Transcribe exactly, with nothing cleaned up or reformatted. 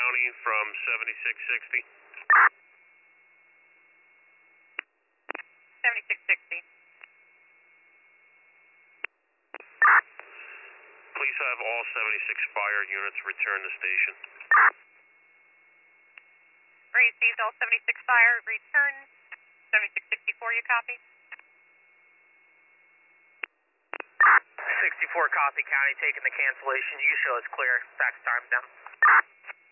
County from seventy-six sixty. seventy-six sixty. Please have all seventy-six fire units return to station. Received, all seventy-six fire, return. seventy-six sixty-four, you copy? sixty-four copy, County, taking the cancellation. You can show us clear. Fax time down.